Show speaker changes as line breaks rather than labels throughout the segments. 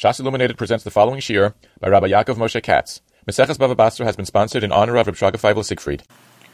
Shas Illuminated presents the following shiur by Rabbi Yaakov Moshe Katz. Meseches Bava Basra has been sponsored in honor of Reb Shraga Feivel Siegfried.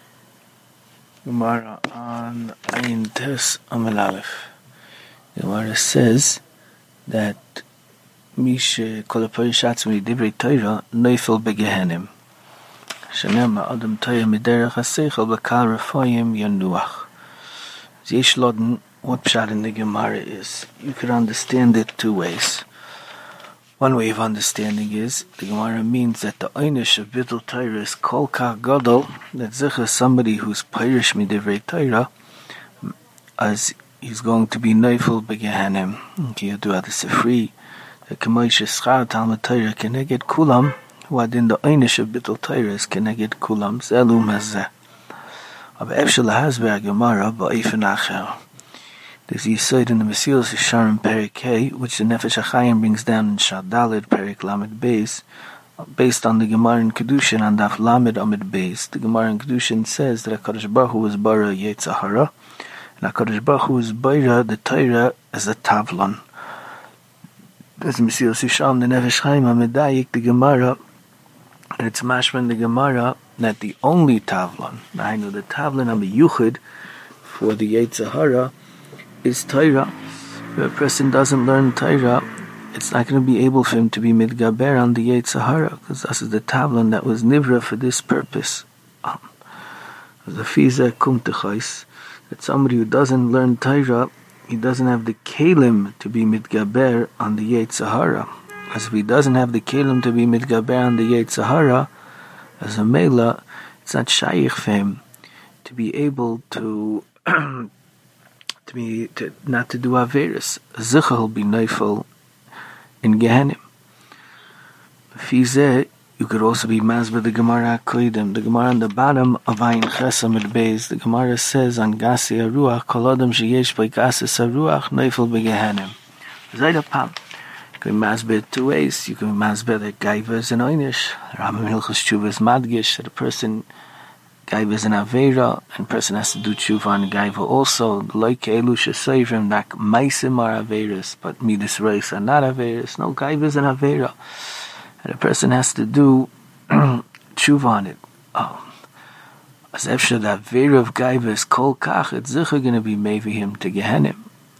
Gemara on Ayin Tes Amel Aleph. Gemara says that Mishe Kol HaPoyel Shatzim Divrei Torah Neifel Begehenim. Shenema Adam Torah Miderech HaSeichel B'Kal Refoyim Yanuach. Yesh Loden, what pshat in the Gemara is, you could understand it two ways. One way of understanding is, the Gemara means that the einish of Bittul Torah is kol kach gadol, that zicha somebody who's pirish midivrei Torah, as he's going to be neifel begehanim. You do have the Sifri, the Kemoish Schar Talmud Torah keneged kulam, who had in the einish of Bittul Torah is keneged kulam, zelum hazeh. But efshel hazber Gemara ba'ifin acher. There's a yesod in the Mesilas Yesharim Perik Hey, which the Nefesh HaChaim brings down in Shadalid Perik Lamed Beis, based on the Gemara in Kedushin and Daf Lamed Amid Beis. The Gemara in Kedushin says that HaKadosh Baruch Hu was bara Yetzer Hara, and HaKadosh Baruch Hu was bara the Torah as a Tavlon. There's Mesilas Yesharim, the Nefesh HaChaim Amidayik, the Gemara, and it's mashma in the Gemara that the only Tavlon, I know the Tavlon of the Yuchid for the Yetzer Hara, is Torah. If a person doesn't learn Torah, it's not going to be able for him to be midgaber on the Yetzer Hara, because this is the Tavlon that was nivra for this purpose. The Fiza Kumtechais, that somebody who doesn't learn Torah, he doesn't have the kelim to be midgaber on the Yetzer Hara. As if he doesn't have the kelim to be midgaber on the Yetzer Hara, as a mela, it's not shaykh for him to be able to not to do Averis. Zicha will be neifel in Gehenim. Fizeh, you could also be masber the Gemara HaKoidim. The Gemara on the bottom of Ayin Chesam at Beis, the Gemara says on Gasi Aruach, Kol Adam sheyesh by Gasis Aruach neifel beGehenim. Zayda Pam. You can be masber two ways. You can be masber that Gaiva is an Einish. Rambam Hilchos Tshuva is Madgish, that a person Gaiva is an Aveira, and a person has to do Tshuva on Gaiva also. Like Elu Shesayvim, that Maisim are Aveiras, but Midas Reis are not Aveiras. No, Gaiva is an Aveira. And a person has to do Tshuva on it. As Efsha, the Aveira of Gaiva is Kol Kach, it's Zicha going to be maybe him to Gehenim.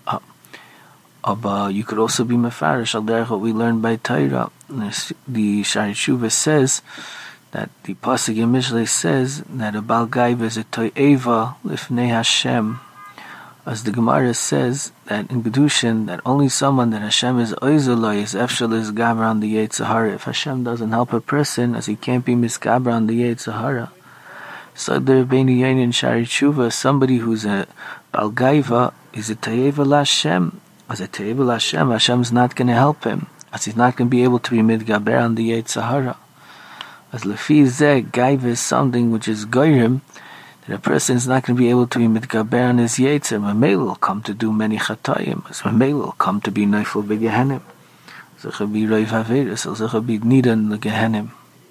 But you could also be Mefarish, al derech what we learned by Torah. The Shari Tshuva says that the Pasuk in Mishlei says that a Baal Gaiva is a To'eva Lifnei Hashem. As the Gemara says that in Kedushin, that only someone that Hashem is Oizoloi is Efshel is Gaber on the Yetzer Hara. If Hashem doesn't help a person, as he can't be Misgaber on the Yetzer Hara. So there Beinu Yain and Shari Tshuva, somebody who's a Baal Gaiva is a To'eva Lashem. As a To'eva Lashem, Hashem's not going to help him, as he's not going to be able to be Midgaber on the Yetzer Hara. As Lefi Zeh, Gaiva is something which is Goyrim, that a person is not going to be able to be Midgaber on his Yetzer. Mamela will come to do many Chatayim, as Mamela will come to be Neifel Begehenim. Zecha be Reiv Averis, or Zecha be Nidan Legehenim.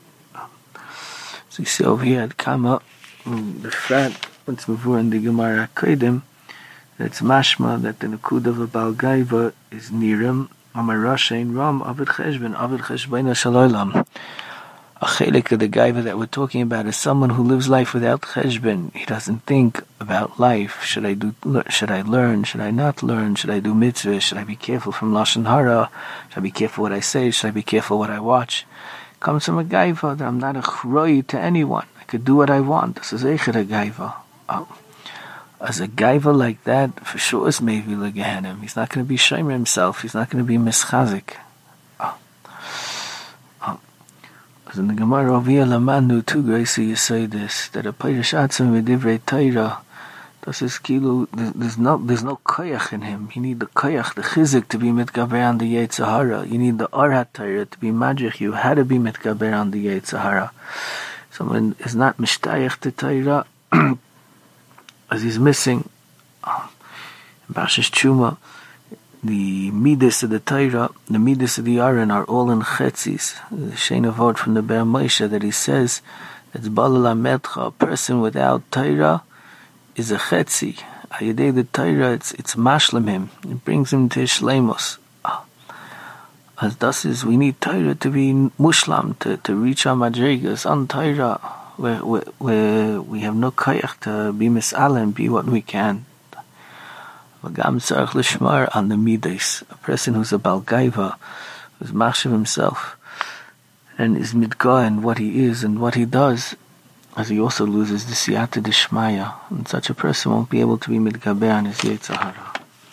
So you see over here at Kama, the frat, once before in the Gemara HaKoidim, that's mashma that the Nakud of a Baal Gaiva is Nirim, Amar Rashain Ram, Avid Cheshben Shaloilam. A chelik of the Gaiva that we're talking about is someone who lives life without cheshbon. He doesn't think about life. Should I learn? Should I not learn? Should I do mitzvah? Should I be careful from lashon hara? Should I be careful what I say? Should I be careful what I watch? It comes from a Gaiva that I'm not a chroi to anyone. I could do what I want. This is Eichet a Gaiva. As a Gaiva like that, for sure is maybe legehenim. He's not going to be shomer himself. He's not going to be mischazik. In the Gemara over here, Lamanu too, Gracie, you say this, that a Pirish Atzim v'divrei Torah, das is kilo, there's no koyach in him. You need the koyach, the chizik, to be mitgaber on the Yetzer Hara. You need the Arhat Torah to be magic. You had to be mitgaber on the Yetzer Hara. Someone is not mishtayach to Torah, as he's missing. Bashish Chuma, the Midas of the Torah, the Midas of the Aron are all in Chetzis. The Shein of word from the Ber Moshe that he says that's Balala Metcha, a person without Torah is a Chetzi. Ayadei the Torah, it's mashlim him. It brings him to Shleimus. As das is, we need Torah to be mushlam, to reach our madrigas on Torah, where we have no koyach to be mis'ala and be what we can. V'gam tzarich l'shmar on the midas. A person who's a balgaiva, who's machshav himself, and is midgah in what he is and what he does, as he also loses the siyata d'shmaya, and such a person won't be able to be midgaber on his yetzer hara.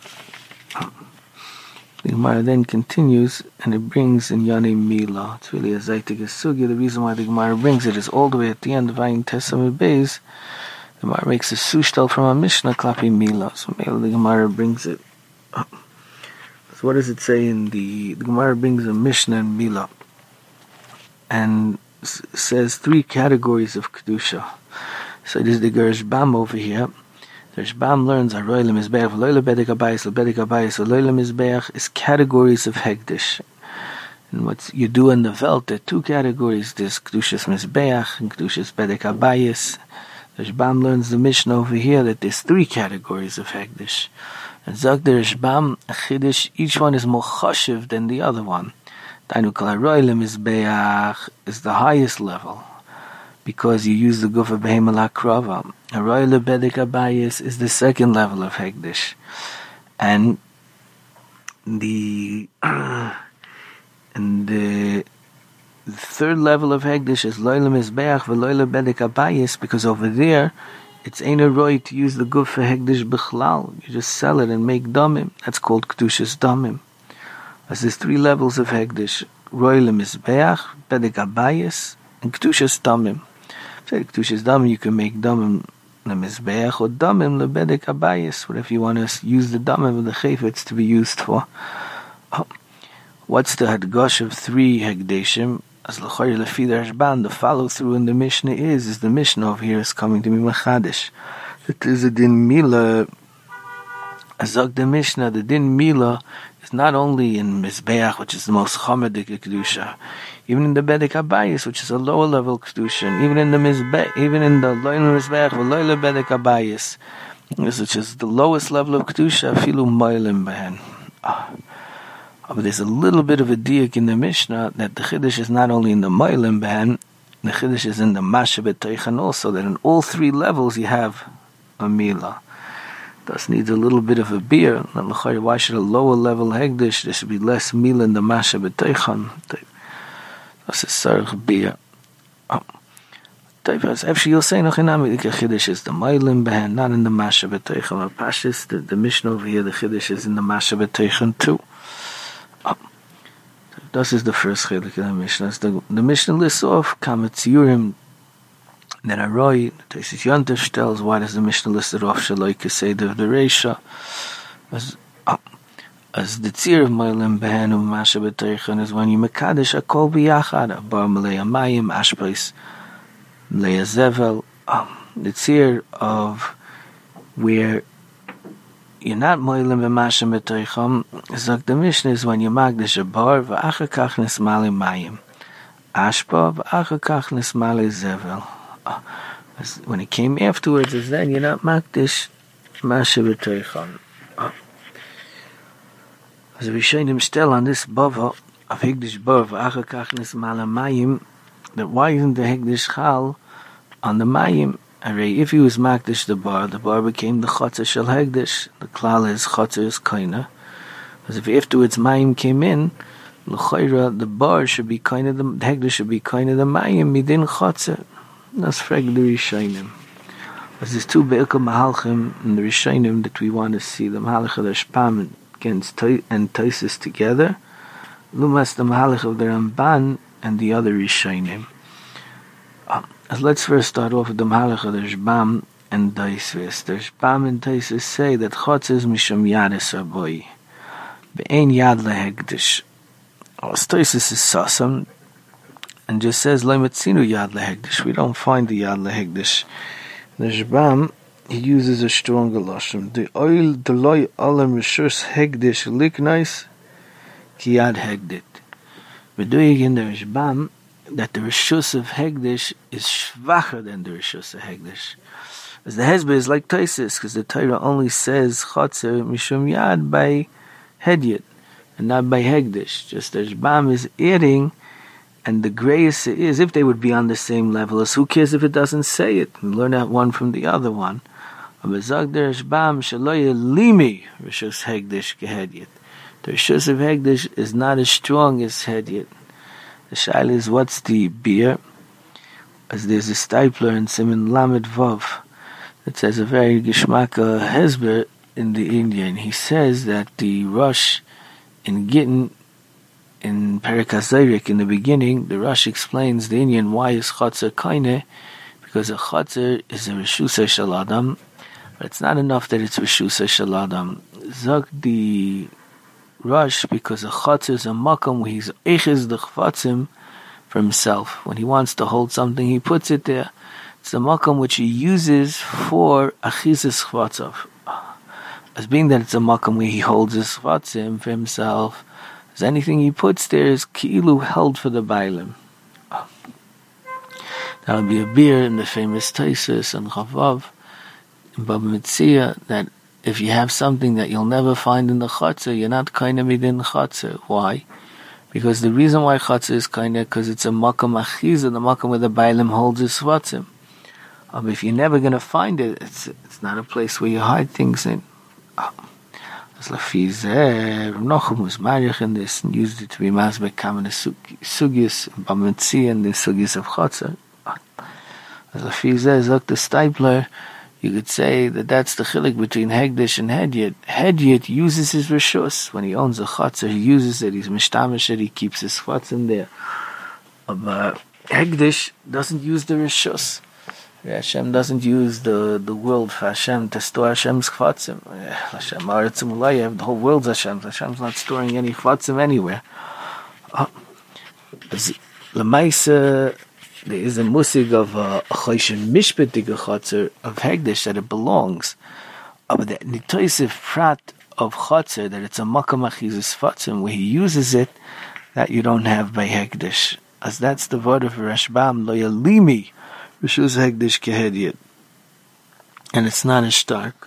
The Gemara then continues, and it brings in Yanei Mila. It's really a Zaytig Sugya. The reason why the Gemara brings it is all the way at the end of Ayin Tesam Beis. The Gemara makes a sushtal from a Mishnah, Klapi Mila. So the Gemara brings it up. So what does it say in the Gemara brings a Mishnah in Mila, and says 3 categories of Kedusha. So there's the Gersh Bam over here. The Rashbam learns Aroy Lemizbeach, V'loy Lebedek Abayis, Lebedek Abayis, V'loy Lemizbeach is categories of Hegdish. And what you do in the Velt, there are 2 categories. There's Kedushas Mizbeach and Kedushas Bedek Abayis. The Rashbam learns the Mishnah over here that there's 3 categories of Hegdish. And Zog the Rashbam, Chiddush, each one is more chashiv than the other one. Dainu Kol Aroy Lemizbeach is the highest level, because you use the guf of Behemah Lakrava. Aroy Lebedek Abayis is the second level of Hegdish. And the third level of Hegdish is Loy Lemizbeach V'loy Lebedek Abayis, because over there it's ain't a roy to use the guf for Hegdish Bichlal. You just sell it and make damim. That's called Kedushas Damim. As there's 3 levels of Hegdish: Roy Lemizbeach, Bedek Abayis, and Kedushas Damim. Say Kedushas Damim, you can make damim lemizbeach or damim lebedek abayis, whatever you want to use the damim of the chayfetz to be used for. What's the hadgosh of 3 hegdeshim? As l'chayr lefi the Rashban, the follow through in the Mishnah is the Mishnah over here is coming to be machadish. That is a din mila. Azog the Mishnah, the din mila is not only in mizbeach, which is the most chomedik kedusha, even in the bedek abayis, which is a lower level kedusha, and even in the mizbeach, even in the loy mizbeach v'loy bedek abayis, which is the lowest level of kedusha, afilu moilim behen. But there's a little bit of a diak in the Mishnah that the chiddush is not only in the moilim behen, the chiddush is in the masha b'toichan also, that in all 3 levels you have a milah. Thus needs a little bit of a beer. Why should a lower level hegdish, there should be less meal in the masha b'toichan? That's a sarach beer. Actually, you'll say Nochinami the chiddush is the meilim behen, not in the masha b'toichan. Pashis, the Mishnah over here, the chiddush is in the masha b'toichan too. This is the first chiddush in the Mishnah. The Mishnah lists off kametziurim. Then Aroy, Tosis Yontif tells, why does the Mishnah list it off Shaloi Kesed of the Reisha? As the tzir of Meilim Behenu Masha B'Toichan is when you Mekadesh Akol B'Yachad, Bar Malei Amayim, Ashpais, Malei Zevel, the tzir of where you're not Meilim B'Masha B'Toichan, is like the Mishnah is when you Magdash a bar, V'achakach Nismali Mayim, Ashpa, V'achakach Nismali Zevel. When it came afterwards, is then you're not makdish masha b'toichan. As we show him still on this bava of hegdish bava achakach nismala mayim, that why isn't the hegdish chal on the mayim? If he was makdish the bar became the chotzer shel hegdish. The klal is chotzer is koina. As if afterwards mayim came in, l'chayra the bar should be koina, the hegdish should be koina the mayim midin chotzer. That's frag the Rishonim. There's 2 Be'ilka Mahalchim in the Rishonim that we want to see. The Mahalch of the Rashbam and Tosis together. Lumas the Mahalch of the Ramban and the other Rishonim. Let's first start off with the Mahalch of the Rashbam and Tosis. The Rashbam and Tosis say that Chotz is Misham Yadis Raboi. Be'ein Yad Lehegdish. Tosis is Sasam, and just says Leimetzinu Yad Lehegdish. We don't find the Yad Lehegdish. The Rashbam, he uses a stronger lashon. The oil deloy alam rishus hegdish liknais ki Yad Hegdit. We're doing in the Rashbam that the rishus of hegdish is schwacher than the rishus of hegdish. As the Hezbollah is like Taisis, because the Torah only says Chotzer Mishum Yad by Hedyet. and not by Hegdish. Just the Rashbam is adding, and the greatest is if they would be on the same level as who cares if it doesn't say it. We learn that one from the other one. The Rishus of Hegdish is not as strong as Hedyet. The shaila is what's the beer? As there's a stipler in Siman Lamed Vav that says a very Gishmaka Hezber in the Indian. He says that the Rosh in Gittin, in Perek HaZayrik, in the beginning, the Rosh explains the Indian why is Chotzer Kaine, because a Chotzer is a Reshusah Shel Adam, but it's not enough that it's Reshusah Shel Adam. Zog the Rosh, because a Chotzer is a Makam where he's Eiches the Chvatzim for himself. When he wants to hold something, he puts it there. It's the Makam which he uses for Achizis Chvatzav. As being that it's a Makam where he holds his Chvatzim for himself, as anything he puts there is Ki'ilu held for the Bailim. That'll be a beer in the famous Taisus and Chavav in Baba Metzia, that if you have something that you'll never find in the Chatzah, you're not Kaina Midin Chatzah. Why? Because the reason why Chatzah is Kaina, because it's a Makam Achiza, the Makam where the Bailim holds his Chvatzim. If you're never going to find it, it's not a place where you hide things in. As Lafizeh, Nochum was married in this and used it to be Masbek Kamen Sugis, Bametzi, and the Sugis of Chatzah. As Lafizeh, Zok the Stipler, you could say that that's the chilik between Hegdish and Hedyet. Hedyet uses his Rishus. When he owns a Chatzah, he uses it, he's Mishtamish it, he keeps his Chvatz in there. But Hegdish doesn't use the Rishus. Hashem doesn't use the world for Hashem to store Hashem's chvatzim. Hashem Aretzim Ulayah, the whole world's Hashem's. Hashem's not storing any chvatzim anywhere. L'maisa, there is a musig of a Choshen Mishpatig Chotzer of Hegdish that it belongs. But the Nitoisiv Prat of Chotzer, that it's a Makam Achizis Chvatzim, where he uses it, that you don't have by Hegdish. As that's the word of Rashbam, Lo Yalimi, Rishus Hegdish Kehedyet. And it's not as stark.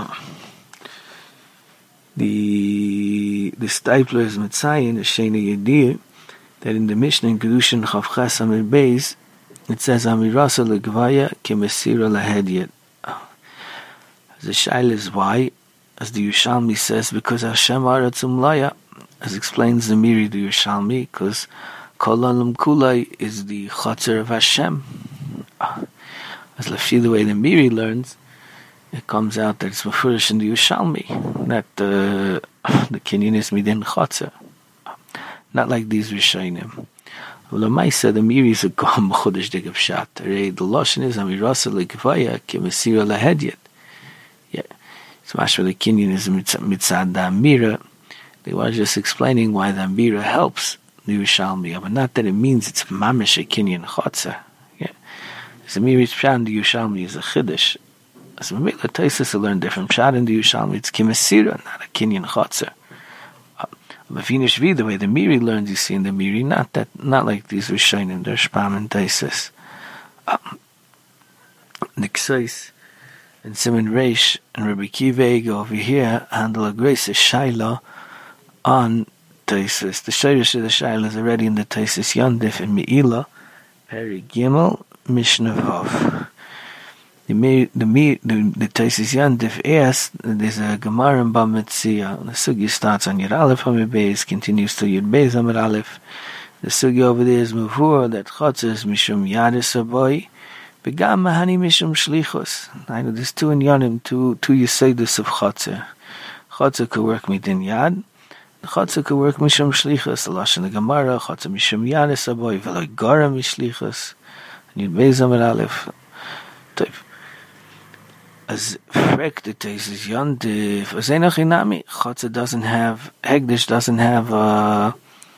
The Stipler is Mitzayin, the Shena Yedir, that in the Mishnah in Kedushin Chavchas Amir Beis, it says Amirasa Legvaya Kemesira Lahedyet. The Shail is why, as the Yerushalmi says, because Hashem Aratzum Laya, as explains the Miri the Yerushalmi, because Kol Olam Kulai is the Chotzer of Hashem. As Lafshi, the way the Miri learns, it comes out that it's Mefurish in the Yerushalmi, that the Kinyan is Midin Chotzer. Not like these Rishonim. L'maisa, the Miri is a Gom Chodesh Dig of Shat. The Lashon is Amirasa Legvaya Kemesira Lahedyet. Yeah, it's mashma the Kinyan is Mitzad the Amira. They were just explaining why the Amira helps the Yerushalmi, but not that it means it's Mamish a Kinyan Chotzer. Yeah, as the Miri is Pshat, the Yerushalmi is a Chiddush. As Mamela Taisus to learn different Pshat in the Yerushalmi, it's Kemesira, not a Kinyan Chotzer. But Vinishvi, the way the Miri learns, you see in the Miri, not like these Rishonim, they're Shpam and Taisus. Nixois and Simon Reish and Rabbi Kiva go over here handle a grace Shaila on Taisus. The Shirish of the Shaila is already in the Taisus Yondif and Me'ila, Peri Gimel, Mishnah Vav. The Taisus Yondif asks, there's a Gemara in Bametzia. The Sugi starts on Yud Aleph Amid Beis, continues to Yud Beis Amid Aleph. The Sugi over there is Muvur, that Chotzer is Mishum Yadis Aboy, Begam Mahani Mishum Shlichus. I know there's two in Yonim, two Yesedus of Chotzer. Chotzer could work Midin Yad, Chotzer could work Mishum Shlichus. The Lashon the Gemara, Chotzer Mishum Yadis Aboy, Veloy Gara Mishlichus. Yud Beis Amid Aleph. As Frek the Taisus Yontif, as Enoch Inami, Chotzer doesn't have, Hegdish doesn't have a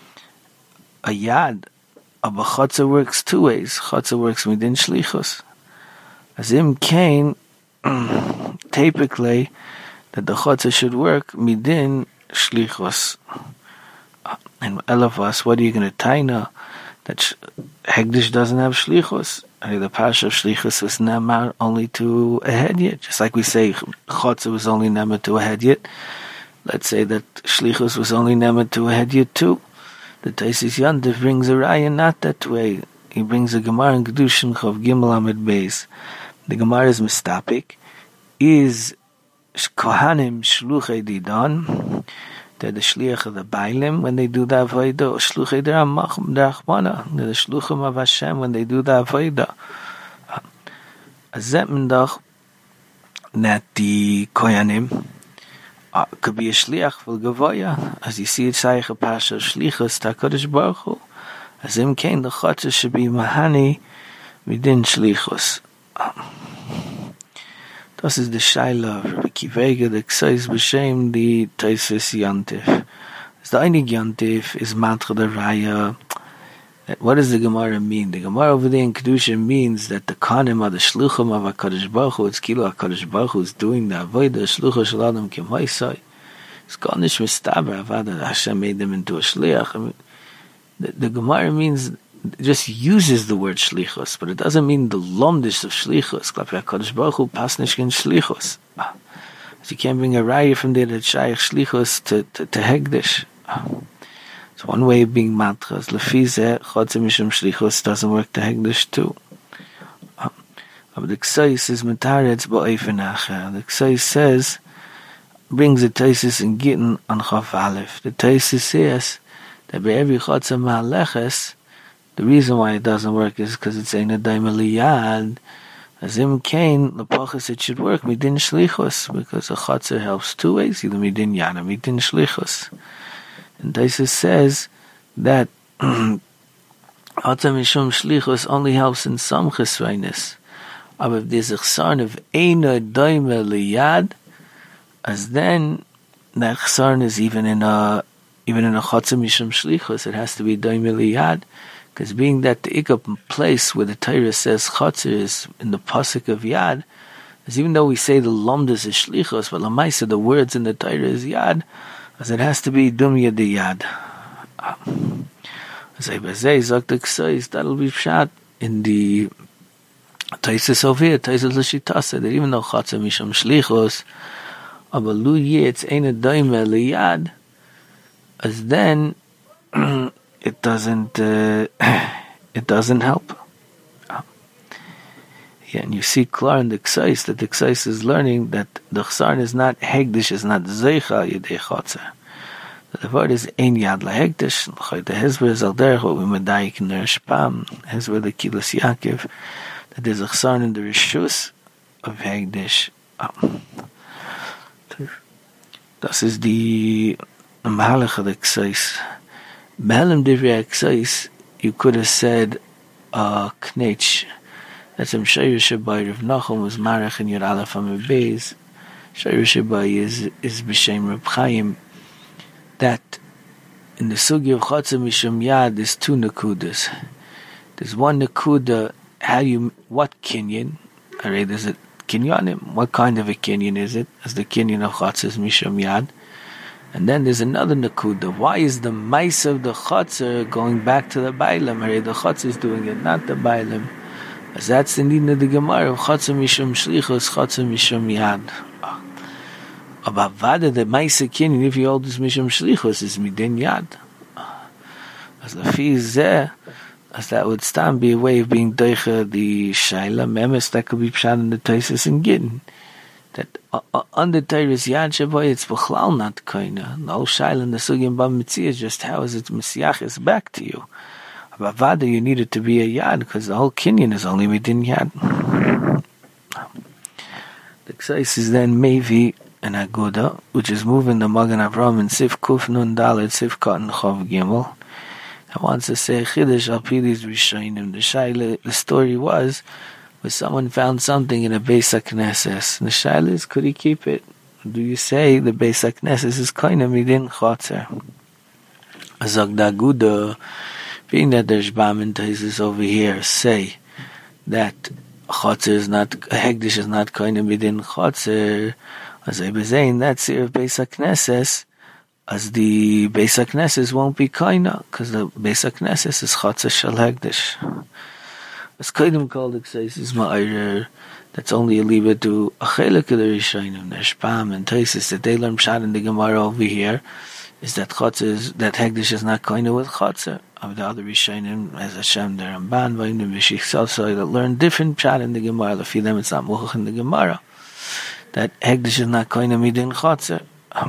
Yad. But Chotzer works two ways. Chotzer works within Shlichus. As Im Kain, typically, that the Chotzer should work midin Shlichus. And all of us, what are you going to taina? That Hegdish doesn't have Shlichus. The Pasha of Shlichus was Nemar only to a Hedyet. Just like we say Chotzer was only Nemar to a Hedyet. let's say that Shlichus was only nemet to a Hedyot too. The Taisis Yantif brings a raya not that way. He brings a Gemara in Kedushin Chav Gimel Amid Beis. The Gemara is mistapik. Is Kohanim Shluchei Didan? They're the Shliach of the Bailim when they do the Avodah. Or Shluchei Derachmana. They're the Shluchim of Hashem when they do the Avodah. Azet Mendach that the Kohanim could be a Shliach for Gavoya. As you see it, Shaykh Pasha Shlichus TaKadosh Baruch Hu. As him came, the Chotzer should be Mahani within Shlichus. Das is the Shaila of Rabbi Kivega, the Ksais B'Shem, the Taisis Yantif. The Einig Yantif is Matra the Raya. What does the Gemara mean? The Gemara over there in Kedusha means that the Kanim are the Shluchim of HaKadosh Baruch Hu. It's Kilo HaKadosh Baruch Hu is doing the Avodah, Shlucha Shel Adam K'moisai. It's Gonish Mistaber, Avada, Hashem made them into a Shliach. I mean, the Gemara means, just uses the word Shlichus, but it doesn't mean the Lomdish of Shlichus. Klapi HaKadosh Baruch Hu, Pasnishkin Shlichus. So you can't bring a Raya from there that Shaykh Shlichus to Hegdish. It's one way of being matras. Lefize Chotzer Mishum Shlichus doesn't work to Hegdish too. But the Ksais is Metaretz Ba'ofen Acher. The Ksais says, brings the Taisis in Gittin on Chav Aleph. The Taisis says that by every Chotzer Ma'aleches, the reason why it doesn't work is because it's Ein Adayim Eliyad. As Im Kain, the Pachas it should work Midin Shlichus, because a Chotzer helps two ways, either Midin Yad or Midin Shlichus. And Taisus says that Chotzer Mishum Shlichus only helps in some Chesreinis. But if there's a Chsarn of Ein Adayim Eliyad, as then that Chsarn is even in a Chotzer Mishum Shlichus, it has to be Adayim Eliyad. Because being that the Ikap place where the Torah says Chotzer is in the Pasuk of Yad, as even though we say the Lomdas is Shlichos, but Lamaisa, the words in the Torah is Yad, as it has to be Dum Yad Yad. As I say, Zaktik says, that'll be shot in the Taisis over here, Taisis L'Shitasa, that even though Chotzer Misham Shlichos, Abalu Yetz Ein Adayim Eliyad, as then it doesn't help. Yeah, and you see clear in the Ksais that the Ksais is learning that the Chsarn is not Hegdish, is not Zeicha Yedei Chotzer. The word is Ein Yad LaHegdish. The Hezber is al derech what we medayik in the Rishpam. Hezber the Kilas Yaakov, that there's a Chsarn in the Rishus of Hegdish. Das is the Mahalach of the Ksais. Be'elam divrei Ksais, you could have said Knetch. That's him Shayr Shabai Rav Nachum was Marach in Yud Aleph Amid Beis. Shayr Shabai is B'Shem Reb Chaim. That in the Sugi of Chotzer Mishum Yad there's two Nekudas. There's one Nekuda, what Kinyan? Alright, there's a Kinyanim. What kind of a Kinyan is it? As the Kinyan of Chotzer Mishum Yad. And then there's another Nakuda. Why is the mice of the Chotzer going back to the Bailam? The Chotzer is doing it, not the Bailam. As that's the need of the Gemara of Chotzer Mishum Shlichus, Chotzer Mishum Yad. About Vada, the mice Kinyan, if you hold this Mishum Shlichus, is Midin Yad. As the fee is there, as that would stand be a way of being Deicha, the Shaila Memes, that could be Pshat in the Taisis and Gittin. That under Teiris Yad Shabai, it's B'chlal not Koina. The whole Shaila in the Sugim Ba Mitzvah is just how is it Messiach is back to you. But Vada, you need it to be a Yad, because the whole Kinyan is only within Yad. The Ksais is then Mevi and Aguda, which is moving the Magen Avram in Sif Kuf Nun Dalet, Sif Cotton Chav Gimel. I want to say Chiddush Al Pilis Rishonim. The Shaila, the story was, where someone found something in a Beis HaKnesses. And the Shaila is, could he keep it? Do you say the Beis HaKnesses is kind of midin Chotzer? Azog Daguda, being that there's Bamin Taisis over here, say that Chotzer is not, Hegdish is not kind of midin Chotzer. As I was saying, that's here of Beis HaKnesses, as the Beis HaKnesses won't be kaina, because the Beis HaKnesses is Chotzer Shel Hegdish. As Kaidim called the Ksais is Ma'arer, that's only a liba to a chelik of the Rishonim. There's Pam and Taisis that they learn pshat in the Gemara over here is that that Hegdish is not koine with Chotzer. Of the other Rishonim, as Hashem, the Ramban, Vayim, the Mishich Salsai, that learn different pshat in the Gemara. For them, it's not muchach in the Gemara. That Hegdish is not koine midin Chotzer.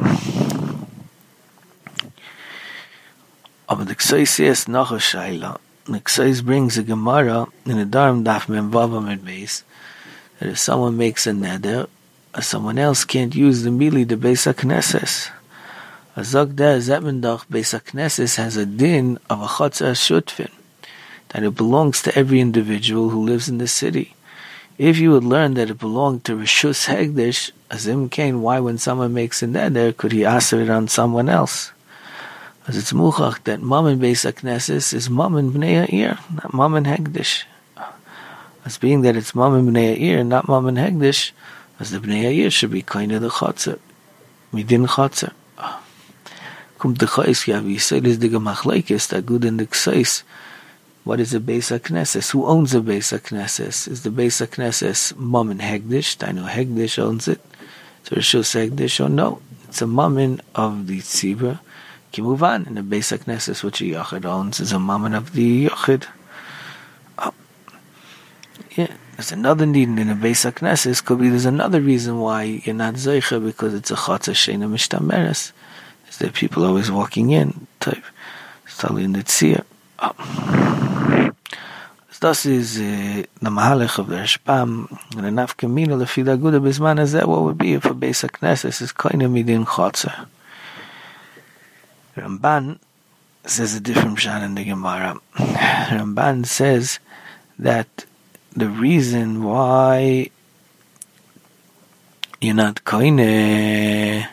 Aber the Ksais is noch a Shaila. The Ksais brings a Gemara in a Dharm Daf Mem Vavam and Beis, that if someone makes a neder, someone else can't use the mili, the Beis HaKnesses. Azog der Zebendach Beis HaKnesses has a din of a Chotzer Shutfin, that it belongs to every individual who lives in the city. If you would learn that it belonged to Rishus Hegdish, Azim Kain, why when someone makes a neder, could he ask it on someone else? As it's muchach that Mammon Beis HaKnesses is Mammon Bnei Ha'ir, not Mammon Hegdish. As being that it's Mammon Bnei Ha'ir, not Mammon Hegdish, as the Bnei Ha'ir should be kind of the Chotzer, Midin Chotzer. Kum the Chais, Yavi, said is the Gemachleikis, that good in the Ksais. What is the Beis HaKnesses? Who owns the Beis HaKnesses? Is the Beis HaKnesses Mammon Hegdish? I know Hegdish owns it. So Rishus Hegdish, or no? It's a Mammon of the Tzibur. Kimuvan, in the Beis HaKnesses, which a Yochid owns, is a Mammon of the Yochid. Yeah, there's another need in the Beis HaKnesses. Could be there's another reason why you're not Zeicha, because it's a Chotzer Sheina Mishtameres. Is that people always walking in, type. Stali in the Tzir. This is the Mahalech of the Rashbam, and the Nafkamina, the Fidaguda Bisman, is that what would be if a Beis HaKnesses is Koine Midin Chotzer. Ramban says a different pshat in the Gemara. Ramban says that the reason why you're not koine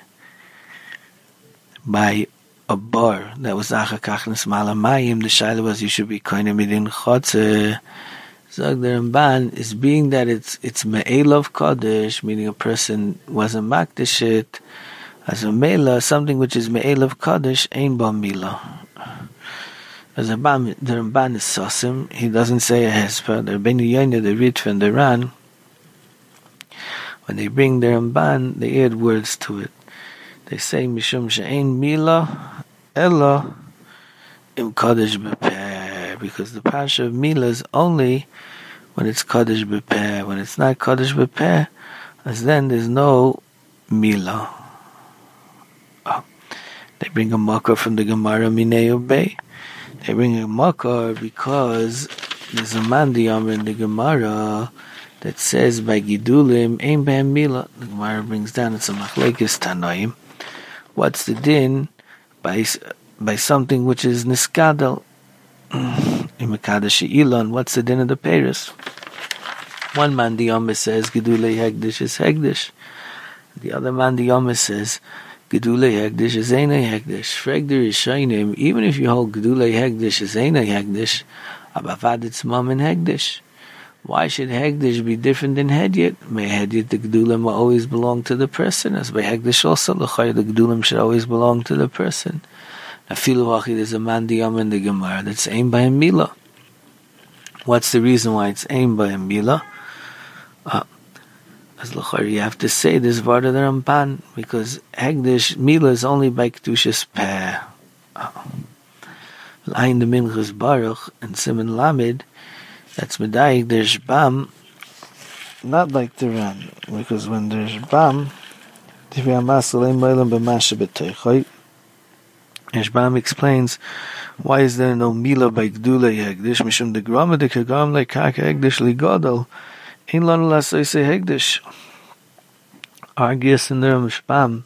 by a bar that was achakach nesmala mayim, the shaila was you should be koine midin chotzer. So the Ramban is being that it's me'elav kodesh, meaning a person wasn't makdish it. As a mela, something which is me'elav kodesh, ain't ba mila. As the Ramban is sosim, he doesn't say a hesper. The Rebbeinu Yonah, the Ritva, and the Ran, when they bring the Ramban, they add words to it. They say mishum she'ain mila ella im kodesh b'peh, because the pasha of mila is only when it's kodesh b'peh. When it's not kodesh b'peh, as then there's no mila. They bring a makar from the Gemara Minei Obey. They bring a makar because there's a mandiyam in the Gemara that says by Gidulim Ein Behem Mila. The Gemara brings down it's a machlekes Tanoim. What's the din by something which is niskadel? Imakadesh Elon. What's the din of the Paris? One mandiyam says Gidulei Hegdish is Hegdish. The other mandiyam says Gedulei Hegdish is Einay Hegdish. Frag the Rishonim, even if you hold Gedulei Hegdish is Einay Hegdish, Abavad it's Mammon Hegdish. Why should Hegdish be different than Hedyet? May Hedyet, the Gedulim always belong to the person, as by Hegdish also, the Gedulim should always belong to the person. Now, Filu there's a mandiyam in the Gemara that's aimed by a Mila. What's the reason why it's aimed by a Mila? As l'chari, you have to say this word of the Ramban, because Hegdish Mila is only by Kedushas Peh. L'ayin the Minchas Baruch and Siman Lamed, that's Medayik, there's Bam, not like the Ran, because when there's Bam, Bam explains why is there no Mila by Gdulei Hegdish, Mishum de Grama de Kagam like Kaka Hegdish Ligadol. Ein lanu lasosei hegdish. Argues in the Rambam.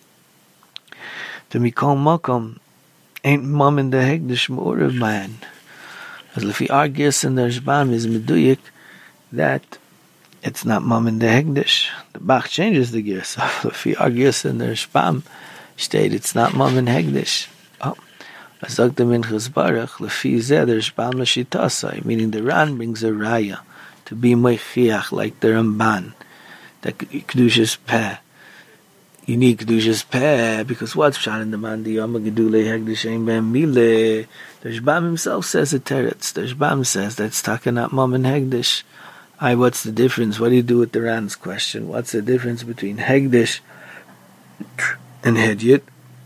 To mikol makom ain't Mammon the hegdish mo'orev man. As if he argues in the Rambam is meduyik that it's not Mammon the hegdish. The Bach changes the gear. So if he argues in the Rambam, state it's not Mammon hegdish. As Dr. Minchas Baruch, lefi zeh the Rambam l'shitasai, meaning the Ran brings a raya to be moichiach like the Ramban, that Kedushas Peh. You need Kedushas Peh because what's shot in the mandiyam Gedulei Hegdish Ein Behem Mila. The Rashbam himself says a teretz. The Rashbam says that's talking about Mammon Hegdish. What's the difference? What do you do with the Ran's question? What's the difference between Hegdish and Hedyot?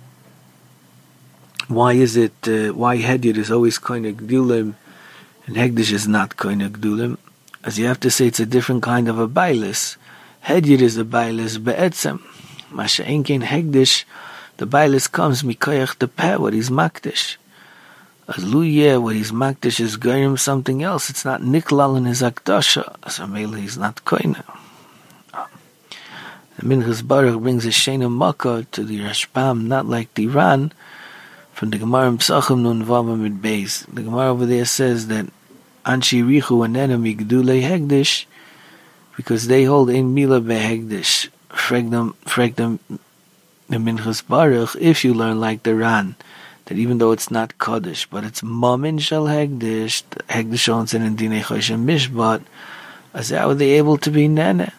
Why is it, why Hedyot is always Koine Gdulim and Hegdish is not Koine Gdulim? As you have to say it's a different kind of a Bailis. Hedyot is a Bailis Be'etzem. Masha Enkein Hegdish, the Bailis comes Mikoyach the Peh, what he's Makdish. As Luyeh, what he's Makdish is Goyim something else. It's not Niklal in his Akdasha. As Amela, he's not Koine. The Minchas Baruch brings a Shena Makkah to the Rashbam, not like the Ran, from the Gemara in Psachim Nun Vavam with Beis. The Gemara over there says that Anshi Richu and enemy Gdulei Hegdish, because they hold in Mila Behegdish. Frag them, the Minchas Baruch, if you learn like the Ran, that even though it's not Kaddish, but it's Mamin Shal Hegdish, Hegdish owns in Dinei Choshen Mishpat, as how are they able to be Nene?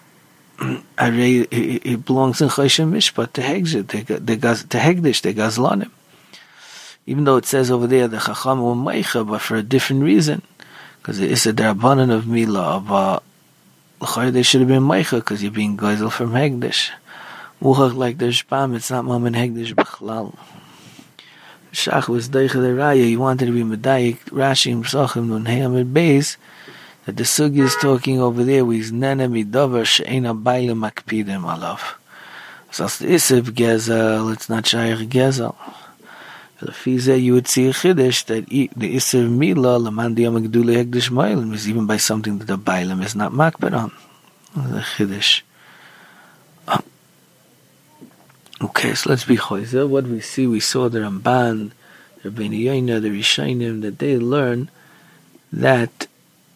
It belongs in Choshen Mishpat to Hegdish, they Gazlanim. Even though it says over there the Chacham or Meicha, but for a different reason. Because it is a Darbanan of Mila, but they should have been Meicha, because you're being Geisel from Hegdish. Muchach like the Shpam, it's not Mamin Hegdish B'chlal. Shach was Deicha the Raya, he wanted to be Medayik, Rashi and Psachim, Nun He'amid Beis, that the Sugi is talking over there with Nene Midover She'ena Baile Makpidim Alav. So it's the Isib Gezel, it's not Shaykh Gezel. Lefize, you would see a Chiddush that the Isib Mila, Laman Diyam Gdulei Hegdish Mailim, is even by something that the Bailim is not Makbid on. The Chiddush. Okay, so let's be choizer. What we saw the Ramban, the Rabbeinu Yoina, the Rishonim, that they learn that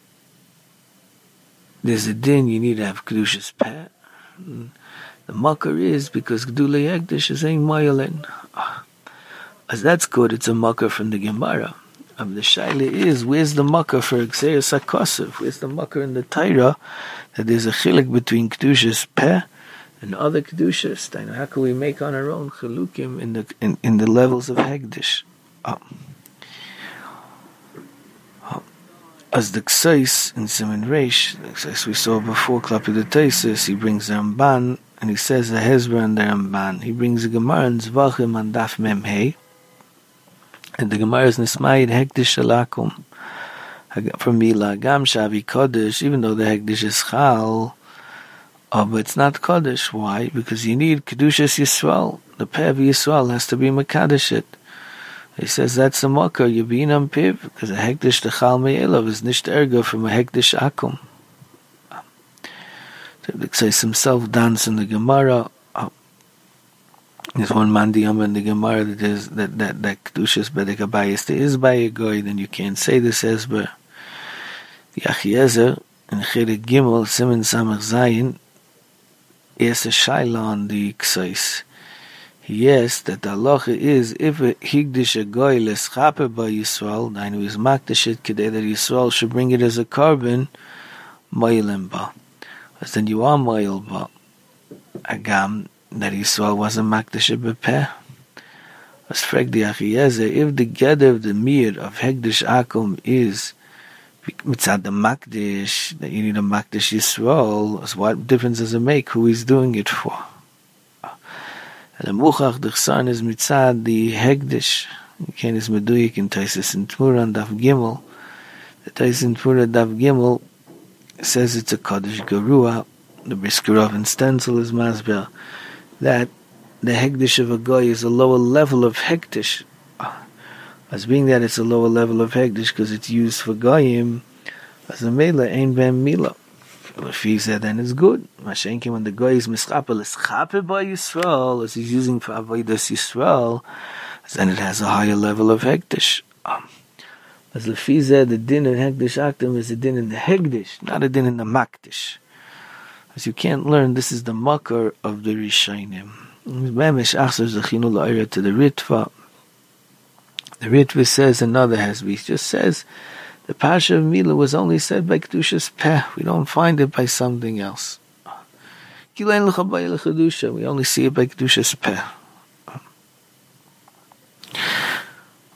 there's a din you need to have Kedushas Peh. The Makar is because Gdulei Hegdish is ain't Mayalin. As that's good, it's a Makar from the Gemara. The Shaila is, where's the Makar for Xeris HaKosov? Where's the Makar in the Torah that there's a chilik between Kedushas Peh and other Kedushas? How can we make on our own Chalukim in the levels of Hegdish? As the Ksais in Siman Reish, the Ksais we saw before, Klapi the Taisis, he brings the Ramban, and he says the Hezbollah and the Ramban. He brings the Gemara in Zvachim and Daf Mem Hey, and the Gemara is Nismayid Hegdish Shalakum. From Mila Gam Shavi Kodesh, even though the Hegdish is Chal, but it's not Kodesh. Why? Because you need Kedushas Yisrael. The Pev Yisrael has to be Mekadesh it. He says that's a Makar, Yabinam Piv, because a Hegdish the Chal Me'elav is Nisht Ergo from a Hegdish Akum. So the Ksais himself dance in the Gemara. There's one mandiyam in the Gemara that is that Kedushas Bedek Abayis there is by a goy, then you can't say this as but the Achiezer in Cheder Gimel Siman Samach Zayin is a shaila on the Ksais. Yes, that the halacha is if a higdish a goy leschape by Yisrael, then he is makdish it kedei that Yisrael should bring it as a carbon moilim ba. As then you are moil ba. Agam that Yisrael wasn't makdish it bepeh. As frag the Achiezer, if the gather of the mir of hegdish akum is mitzad the makdish, that you need a makdish Yisrael, as what difference does it make who he's doing it for? The Muchach, the Chsan is mitzad the hegdish. Ken is meduyik in Taisis and Tmura Daf Gimel. The Taisis and Tmura Daf Gimel says it's a Kaddish Garua. The Briskerov and Stencil is Masber. That the hegdish of a goy is a lower level of hegdish. As being that it's a lower level of hegdish because it's used for goyim, as a mela ain't ben mila. If he said then it's good. Mashenki when the goy is mischape by Yisrael, as he's using for avodas Yisrael, then it has a higher level of hegdish. As Lefi said, the din in hegdish aktim is a din in the hegdish, not a din in the makdish. As you can't learn, this is the makar of the Rishonim. Memish achzer zechinu la'ira to the Ritva. The Ritva says another Hezbi just says the Pasha of Mila was only said by Kedushas Peh. We don't find it by something else. We only see it by Kedushas Peh.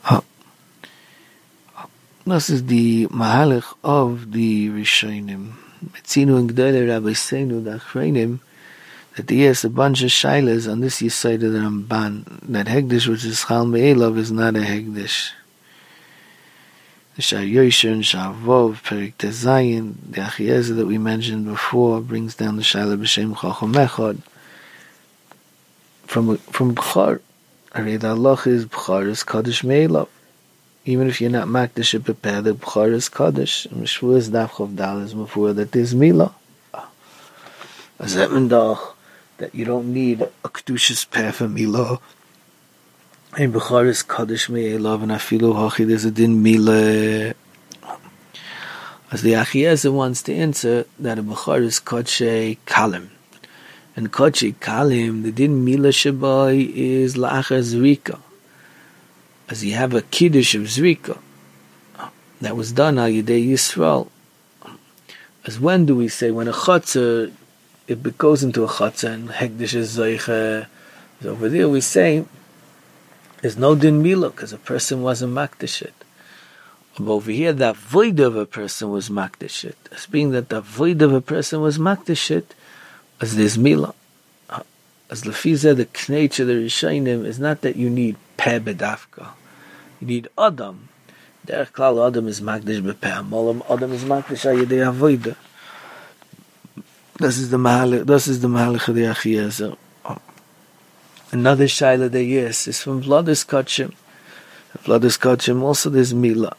This is the Mahalach of the Rishonim. Metzinu and Gdele Rabbi Seinu the Achreinim, that he has a bunch of shilas on this side of the Ramban, that Hegdish, which is Chal Me'elav, is not a Hegdish. The Shar Yosher and Shar Vov, Perik Tezayin, the Achiezer that we mentioned before, brings down the Shaila B'Shem Chacham Echad. From B'char, the Allah is B'char is Kaddish Me'elav. Even if you're not Makdish a Pepeh, the B'char is Kaddish. And Mishvu is Daf Dal is Mafur, that is Milah. As that Mendach, that you don't need a Kedushas Peh for Milah. And B'char is Kaddish Me'elav, and Afilu Hachi, there's a Din Milah. As the Achiezer wants to answer, that a B'char is Kodshe Kalim. And Kodshe Kalim, the Din Milah Shabai is La'achar Zrika. As you have a Kiddush of Zrika, that was done al Yidei Yisrael. As when do we say, when a Chatzah, it goes into a Chatzah, and Hekdesh is Zoiche, over there we say, there's no Din Milah, because a person wasn't Makdish it. But over here, the void of a person was Makdish it. As being that the void of a person was Makdish it, as there's Milah. As Lefiza, the Knech of the Rishayim is not that you need Peh Bedafka. You need Adam. Derech Klal Adam is Makdish Bepeh. Molam Adam is Makdish Ayidei Avoida. This is the Mahalich of the Achiezer. Another Shaila there, yes, is from Vladis Kachim. Vladis Kachim also there's Milah.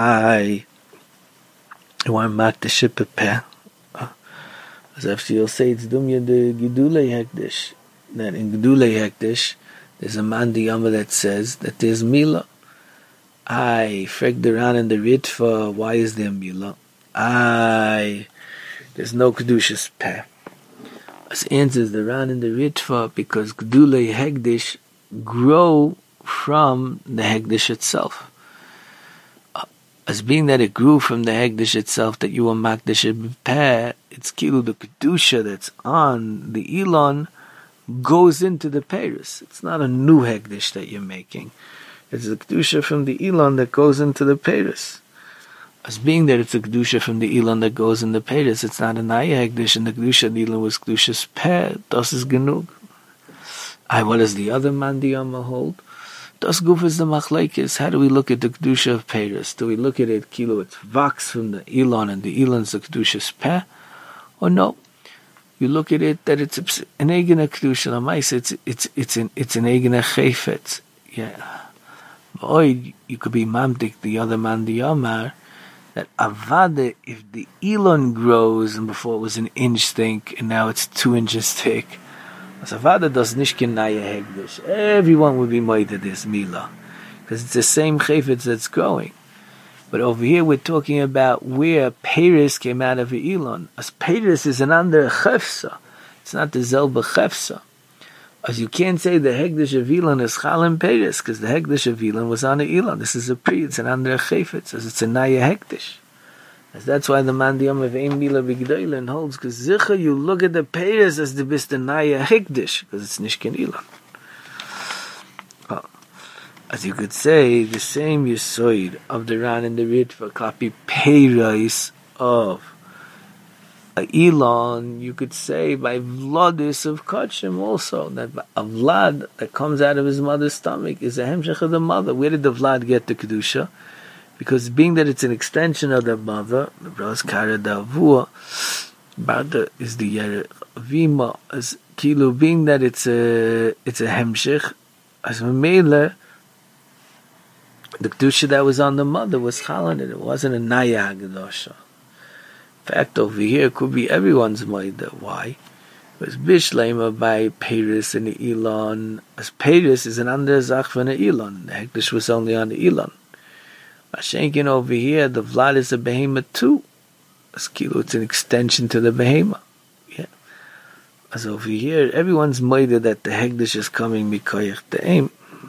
You want Makdish Bepeh. As after you'll say, it's Dumya the Gedulei Hekdesh. That in Gedulei Hekdesh, there's a Mandi Yama that says that there's Milah. Frag the Ran and the Ritva, why is there Milah? There's no Kedushas Peh. As answers the Ran and the Ritva, because Gedulei Hekdesh grow from the Hekdesh itself. As being that it grew from the Hekdesh itself, that you were Makdish Peh, it's Kilu the Kedusha that's on the Elon goes into the Paris. It's not a new Hekdesh that you're making. It's a Kedusha from the Elon that goes into the Paris. As being that it's a Kedusha from the Elon that goes in the Paris, it's not a Naya Hekdesh, and the Kedusha of the Elon was Kedusha's Peh. Das is Genug. What does the other Mandiyama hold? Das Guf is the Machlaikis. How do we look at the Kedusha of Paris? Do we look at it, Kilo, it's Vax from the Elon, and the Elon's the Kedusha's Peh? Or no? You look at it that it's an Egena Kedusha Lamais, it's an Egena Chayfetz. Yeah. Boy, you could be Mamdik, the other Mandiyamar, that Avada, if the Elon grows, and before it was an inch thick, and now it's 2 inches thick, as Avada does Nishkin Naya Hegdish, everyone would be made to this Milah, because it's the same Chayfetz that's growing. But over here we're talking about where Paris came out of Elon. As Paris is an under Chefsa. It's not the Zelba Chefsa. As you can't say the Hegdish of Elon is Chalim Paris, because the Hegdish of Elon was on the Elon. This is a pre, it's an under Chefetz, as it's a Naya Hegdish. As that's why the Mandiyam of Ein Mila B'Gdoilen holds, because Zicha, you look at the Paris as the best Naya Hegdish, because it's Nishkin Elon. As you could say, the same Yesoid of the Ran and the Ritva copy Peirais of Elon, you could say by Vladis of Kachim also, that a Vlad that comes out of his mother's stomach is a Hemshech of the mother. Where did the Vlad get the Kedusha? Because being that it's an extension of the mother, the Bras Kara Davua, Bada is the Yerevima, as Kilu, being that it's a Hemshech, as Mamela, the Kedusha that was on the mother was Chalan, and it wasn't a Naya Hagdosha. In fact, over here, it could be everyone's Maida. Why? Because Bishlema by Paris and the Elon, as Paris is an under Zach from the Elon. The Hekdesh was only on the Elon. Mashenkin over here, the Vlad is a behemoth too. As Kilo, it's an extension to the behemoth. Yeah. As over here, everyone's Maida that the Hekdesh is coming Mikoyach the aim.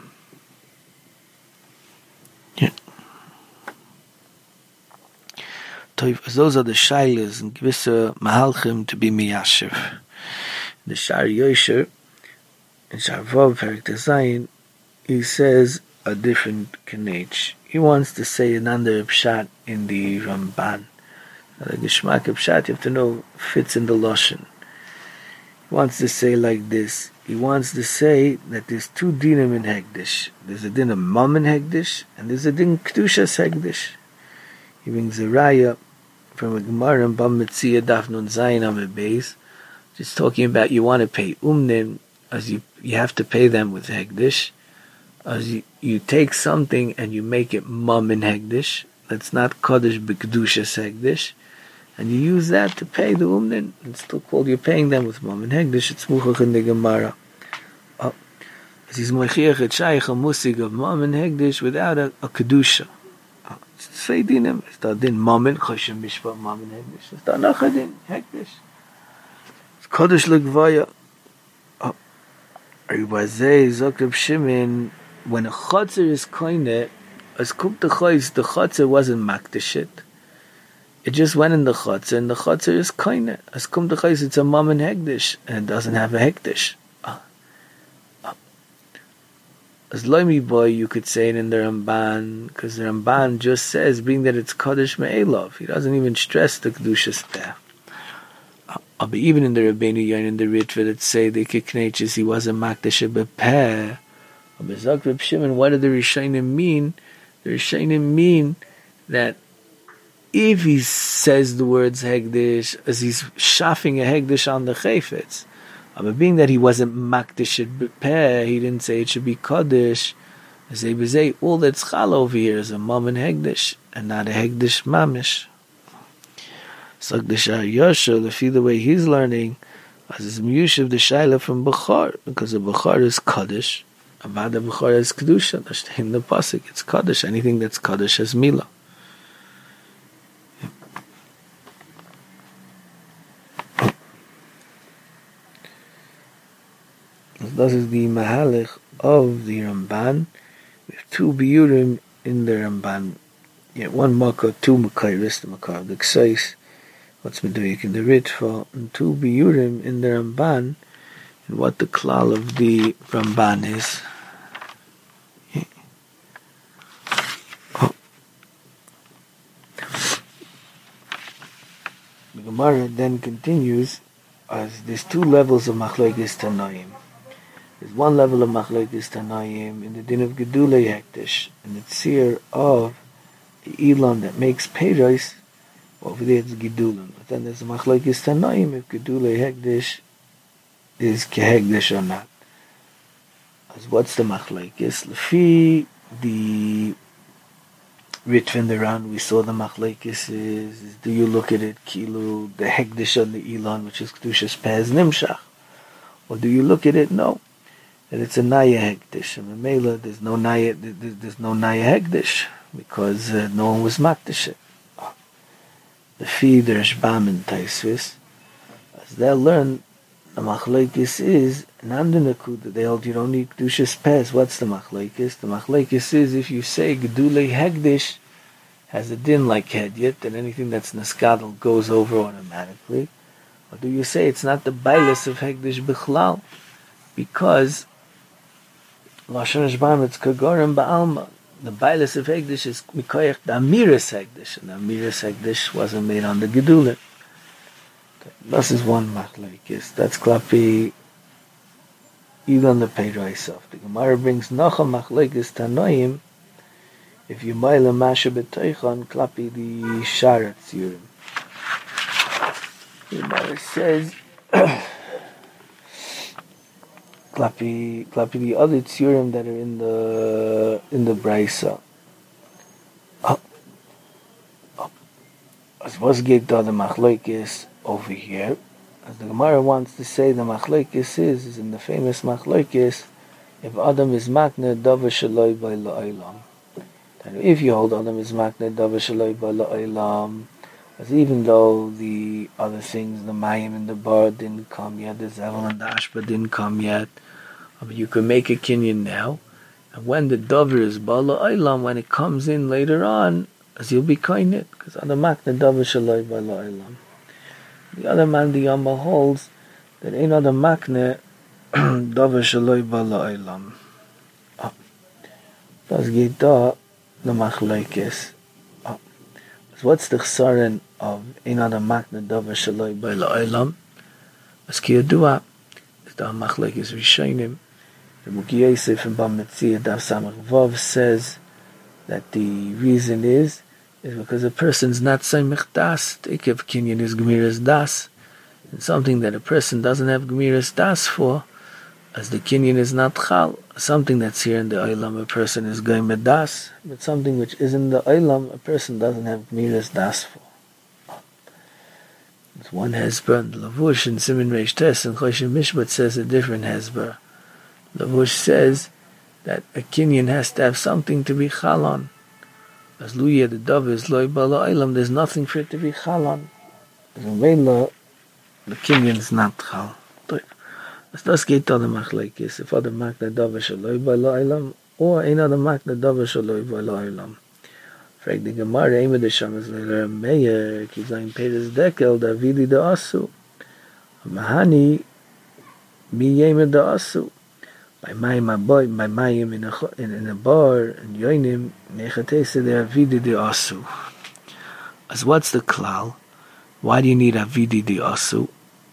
Those are the shaylas and gewisse mahalchim to be miyashiv. The Shar Yosher in Shar Vav Perik Tezayin, he says a different knech. He wants to say another pshat in the Ramban. The Geschmack of Pshat, you have to know, fits in the Lashon. He wants to say like this. He wants to say that there's two dinim in Hegdish. There's a din of Mom in Hegdish, and there's a din Kedushas Hegdish. He brings a raya from a Gemara in Bam Metzia Daf Nun Zayin Amud Beis, just talking about you want to pay umnim, as you have to pay them with Hegdish, as you take something and you make it Mom in Hegdish, that's not Kodesh B'Kedushas Hegdish, and you use that to pay the umnin. It's still called you're paying them with Mom in Hegdish. It's Muchach in the Gemara. As he's Moichiach et Shaykh a Musig of Mom in Hegdish without a Kedusha. It's Tvei dinim. It's the din Mom in Choshem Mishpat Mom in Hegdish. It's the Anacha din Hegdish. It's Kodesh L'Gvaya. Ribazei Zok Shimon, when a Chotzer is koine, as Kuk the Chotzer wasn't Makdashit. It just went in the Chotzer, and the Chotzer is koine. As Kum the Chayz, it's a Mom in Hegdish, and it doesn't have a Hegdish. As Loimi boy, you could say it in the Ramban, because the Ramban just says, being that it's Kodesh Me'elov, he doesn't even stress the Kedushas there. But even in the Rabbeinu Yoin, in the Ritva, that say the Kiknechis, he wasn't Makdash B'peh. But Zok Reb Shimon, what do the Rishonim mean? The Rishonim mean that if he says the words Hegdish, as he's shafing a Hegdish on the Chayfetz, but being that he wasn't Makdish B'peh, he didn't say it should be Kodesh. All that's Chal over here is a Mom and Hegdish, and not a Hegdish Mamish. So the Shar Yosha, the way he's learning, as is Miyushiv the Shaila from Bechor, because the Bechor is Kodesh, and the Bechor is Kedusha. That's in the pasuk. It's Kodesh. Anything that's Kodesh is Milah. This is the Mahalech of the Ramban. We have two Biyurim in the Ramban. One Makar, two Makairis, the Makar of the Ksais, what's Meduik in the Ritva, and two Biyurim in the Ramban, and what the klal of the Ramban is. The Gemara then continues, as there's two levels of Machlokes Tanaim. There's one level of Machlokes Tanaim in the din of Gedulei Hektish, and the tzir of the Elon that makes Peiros. Over there it's Gedulim. But then there's a Machlokes Tanaim if Gedulei Hektish is Kehektish or not. As what's the Machlokes? Lefi the Ritva in the round, we saw the Machlokes is do you look at it Kilu the Hektish on the Elon, which is Kedushas Pez Nimshach, or do you look at it no, that it's a Naya Hektish, and Mela there's no Naya Hektish because no one was Makdish it. The Fi the Rashbam and Taisvis, as they'll learn, the Machlokes is Nandinakud, they hold you don't need Kedushas Pez. What's the Machlokes? The Machlokes is if you say Gedulei Hegdish has a din like Hedyet, then anything that's Naskadal goes over automatically. Or do you say it's not the Bailis of Hegdish Bichlal? Because Lashon Rashbam it's Kagorim Ba'alma. The Bailis of Hegdish is Mikoyach the Amiris Hegdish, and the Amiris Hegdish wasn't made on the Gedulim. This is one Machlokes. That's Klapi Elon the Peiroisov. The Gemara brings Nocha Machlokes Tanoim if you mail a Masha B'Toichon Klapi the Sharat Tzirim. The Gemara says Klapi the other Tzirim that are in the Braisa. As was get the Machlokes over here, as the Gemara wants to say the Machlokes is in the famous Machlokes, if Adam is Makne Davar Shaloi by La'olam. And if you hold Adam is Makne Davar Shaloi by La'olam, as even though the other things, the Mayim and the Bar didn't come yet, the Zevel and the Ashba didn't come yet, but you can make a Kinyan now, and when the Davar is by La'olam, when it comes in later on, as you'll be koinit, because Adam Makne Davar Shaloi by La'olam. The other man, the Yama, holds that ain't other makne davar shaloi ba la'olam. Das geht da the Machlokes. So what's the chsaron of ein adam makna davar shaloi by la'olam? As ki yadua, is the machlekes rishonim. The Muki Yosef and Bam Metzia Daf Samach Vav says that the reason is because a person's not Saimech Das. Tekev Kinyan is Gemiras Das. And something that a person doesn't have Gemiras Das for, as the Kinyan is not Chal. Something that's here in the Olam, a person is Geimed Das. But something which is in the Olam, a person doesn't have Gemiras Das for. There's one Hezbollah, and Lavush and Siman Reish Tes and Choshen Mishpat says a different Hezbollah. Lavush says that a Kinyan has to have something to be Chal on. As Luya the Dove is Loi Bala Olam, there's nothing for it to be Chal on. As a Mela, the Kinyan is not Chal. As das geht on the Machlekes, if other Makna Dove Shaloi Bala Olam, or another Makna Dove Shaloi Bala Olam. Frag the Gemara, Eime de Shamas Leila Meyer, ki zayin Peres Dekel, da Vidi de Asu. Mahani, mi Yeme de Asu. By mayim in a bar and yoinim nechatese de avidi de asu. As what's the klal? Why do you need avidi de asu?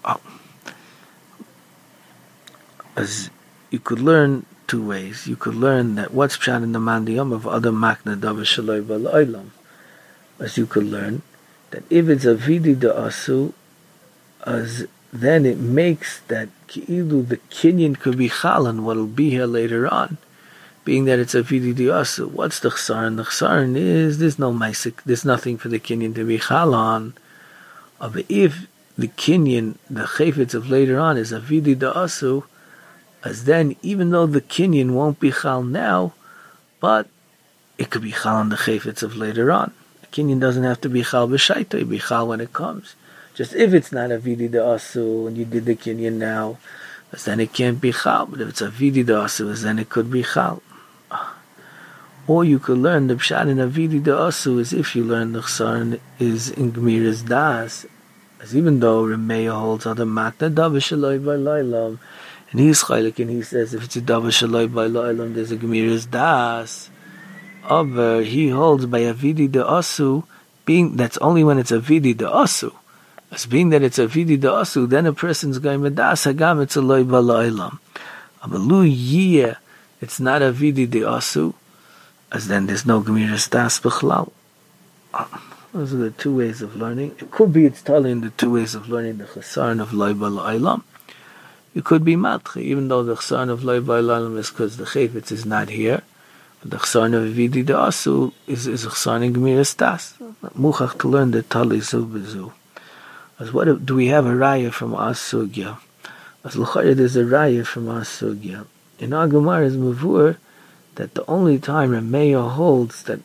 As you could learn two ways. You could learn that what's pshat in the mandiyam of other makna davar shaloi b'la'olam. As you could learn that if it's avidi de asu, as then it makes that ki'ilu the Kinyan could be Chalan, what'll be here later on, being that it's a Vidi Diyasu. What's the Chsaron? The Chsaron is there's nothing for the Kinyan to be Chalan. But if the Kinyan, the Chayfetz of later on is a Vidi Diyasu, as then even though the Kinyan won't be Chal now, but it could be Chal on the Chayfetz of later on. The Kinyan doesn't have to be Chal b'shaita, it be Chal when it comes. Just if it's not a Vidi de Asu and you did the Kinyan now, then it can't be Chal. But if it's a Vidi de Asu, then it could be Chal. Or you could learn the Pshat in a Vidi de Asu is if you learn the Chsaron is in Gemiras Das, as even though Remeya holds other Makna Davar Shaloi B'La'olam, and he's Chaylik and he says if it's a Davar Shaloi B'La'olam there's a Gemiras Das. Over he holds by a Vidi de Asu, being that's only when it's a Vidi de Asu. As being that it's a Vidi de Asu, then a person's going Medas Hagam, it's a Loi B'La'olam. Abalu Yiyeh, it's not a Vidi de Asu, as then there's no Gemiras Das B'chlal. Those are the two ways of learning. It could be it's telling the two ways of learning the Chsaron of Loi B'La'olam. It could be Matchi, even though the Chsaron of Loi B'La'olam is because the Chayfetz is not here. But the Chsaron of Vidi de Asu is a Chsaron in Gemiras Das. Muchach to learn the Tali Zu B'Zu. As what do we have a raya from Asugya? As l'chayr there's a raya from Asugya. In our Gemara is mavur that the only time Remeya holds that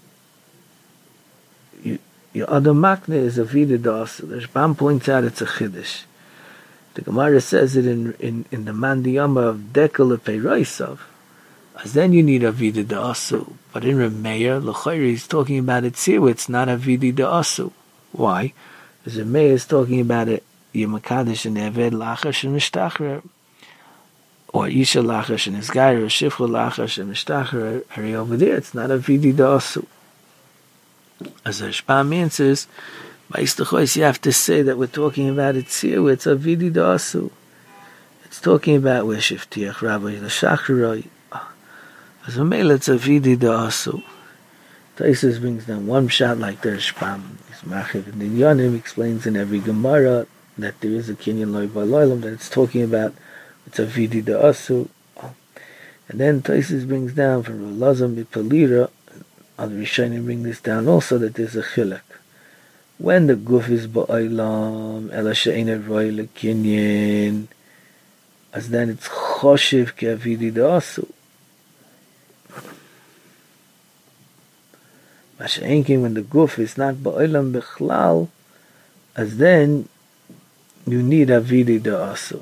your other makna is a Vidi de Asu. The Rashbam points out it's a chiddush. The Gemara says it in the mandiyama of Dekel Peiroisav. As then you need a Vidi de Asu. But in Remeya, l'chayr he's talking about it here, it's not a Vidi de Asu. Why? As Remeya is talking about it, Yemakadesh and Eved Lachash and Mishtachrer, or Isha Lachash and Isgair, or Shifra Lachash and Mishtachrer, are over there, it's not a Vidi de Asu. As the Rashbam answers, by Istachos, you have to say that we're talking about it here, it's a Vidi de Asu. It's talking about where Shiftiach Rabbi L'Shachroi. As a male, it's a Vidi de Asu. Taisus brings down one shot like the Rashbam. Machiv and the Yonim explains in every Gemara that there is a Kinyan Loi B'La'olam that it's talking about, it's a Vidi de Asu. And then Taisus brings down from Lazam B'Palira, other Rishonim bring this down also, that there's a chilek. When the guf is Ba'olam, Ela She'ein Roi L'Kinyan, as then it's Choshev Ke Vidi de Asu. Masha'enkin, when the guf is not ba'olam b'chlal, as then you need a Vidi de Asu.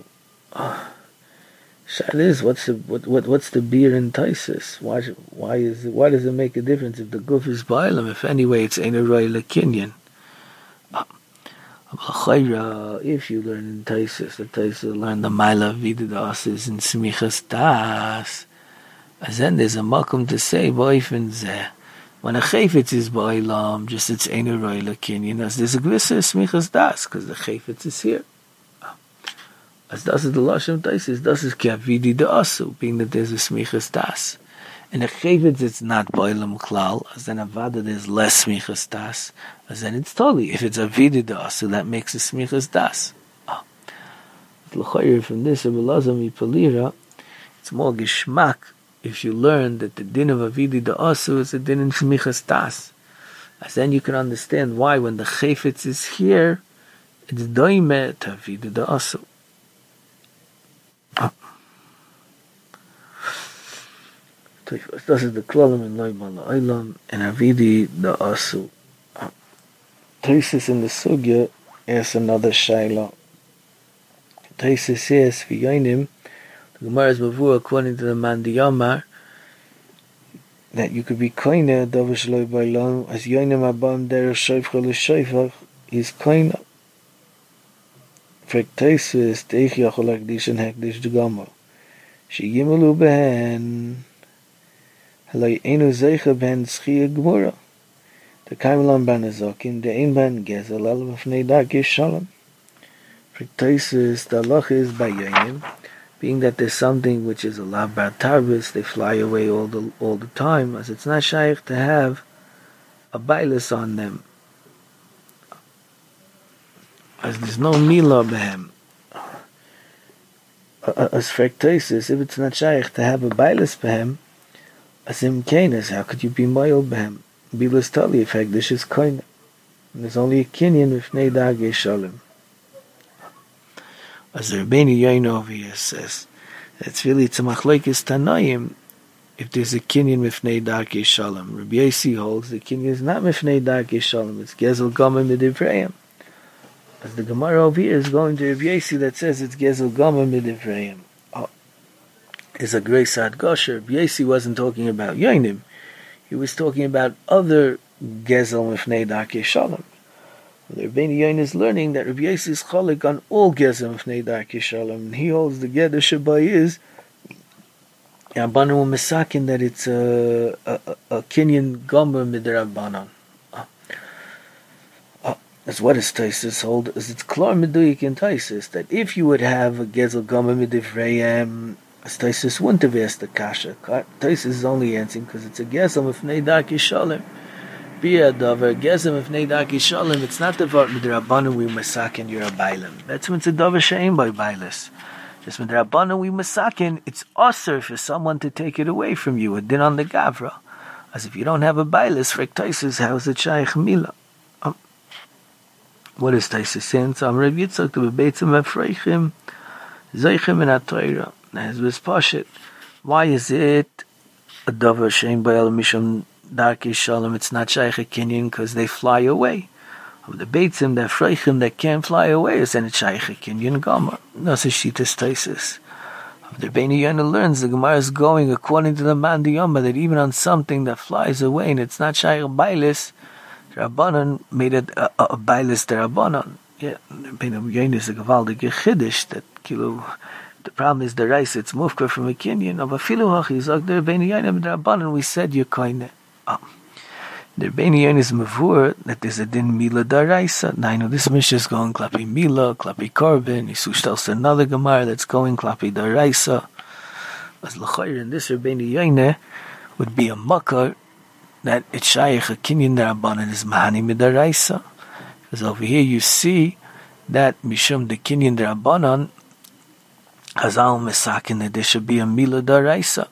Shal is what's the beer in Taisus? Why does it make a difference if the guf is ba'olam? If anyway it's ein roi l'kinyan. If you learn in Taisus, the Taisus learn the Maila Vidi de Asu is in Smichas Das, as then there's a makom to say boifen zeh. When a chayfetz is ba'olam, just it's einu roi l'kinyan, as there's a gwissa smichas das, because the chayfetz is here. As das is the Lashon Taisis, das is ki avidi da'asu, being that there's a smichas das. And the chayvetz it's not ba'olam klal, as then avada there's less smichas das, as then it's totally, if it's avidi da'asu, that makes a smichas das. L'chayr from this, Rebbe Lazar Mipalira, it's more geshmak, if you learn that the din of avidi da'asu is a din in smichas das. As then you can understand why when the chayvetz is here, it's doime to avidi da'asu. Das ist der Klalam in Leibala Eilam and Avidi the Asu. Taisis in the Sugya is another Shaila. Taisis says, V'yainim, the Gemara is Mavur according to the Mandi Yamar, that you could be koine Davish Leibala as Yainim Abam Der Shayfcha L'Shayfach is koine. Frek Taisis, Teich Yachol Hekdish and Hekdish D'Gamar. Sheyimelu Behen Halay Einu Zeicha Ben Tzchiyah Gemura. The Kaimelan Ben Azokin, the Ein Ben Gezel, Al Mefnei Darkei Shalom. Frictaisis, the Allah is by Yainim, being that there's something which is a Labar Tarbis, they fly away all the time, as it's not shaykh to have a bailus on them. As there's no Mila Behem. As frictaisis, if it's not shaykh to have a bailus Behem, as im Kainis, how could you be moil Behem? Bilas Tali effect, this is koine. And there's only a kinyan with Nei Darkei Shalom. As the Rebbeinu Yoin over here says, it's really to machlokes Tanoim if there's a kinyan with Nei Darkei Shalom. Rabbi Yossi holds the kinyan is not with Nei Darkei Shalom, it's Gezel Gama Midivrayim. As the Gemara over here is going to Rabbi Yossi that says it's Gezel Gama Midivrayim. Is a grace ad Gosher. Rabbi Yossi wasn't talking about Yoinim. He was talking about other Gezel Mifnei Darkei Shalom. The Rebbeinu Yoin is learning that Rabbi Yossi is chalik on all Gezel Mifnei Darkei Shalom, and he holds the Geder Shabai is Rabbanan Misakin that it's a Kinyan Gomer Midrabbanan. That's what his Taisis hold. As it's Klar Meduyik in Taisis that if you would have a Gezel Gomer Midivrayim, Taisis wouldn't have asked the Kasha. Taisis is only answering because it's a Gezel Mifnei Darkei Shalom. Bia Dover, Gezel Mifnei Darkei Shalom, it's not the Vart Midrabbanan we masakin you're a Bailam. That's when it's a Dover Shein by Bailis. Just Midrabbanan we masakin, it's usher for someone to take it away from you, a din on the Gavra. As if you don't have a Bailis, for Taisis, how's it Shaykh Mila? What is Taisis saying? So I'm Rav Yitzchak to be Beitzim V'Freichim, Zeichim in HaTorah. As with Pashit, why is it a Dover Shein Ba'al Mishum Darkei Shalom? It's not Shaykh Kinyan because they fly away. Of the Beitzim, that Freichim that can't fly away, is then it's Shaykh Kinyan Gomer. That's a Shitas Taisis. Of the Rebbeinu Yoin learns the Gemara is going according to the Mandi Yoma that even on something that flies away and it's not Shaykh Bailis, the Rabbanan made it a Bailis the Rabbanan. Yeah, the Rebbeinu Yoin is a Gavaldige Chiddush that Kilo. The problem is the rice, it's mufka from a kinyan of a filuhach. He's like the Rebbeinu Yoin the Rabbanan. We said you're koine. The Rebbeinu Yoin is mavur that there's a din mila daraisa. Now I know this mish is going klapi mila, klapi korban. Yisush tells another gemara that's going klapi daraisa. As l'chayr in this Rebbeinu Yoin would be a makar that it's shaykh a kinyan the Rabbanan is mahani midaraisa. Because over here you see that mishum the kinyan the Rabbanan. Chazal Mesakin that there should be a Mila Daraisa.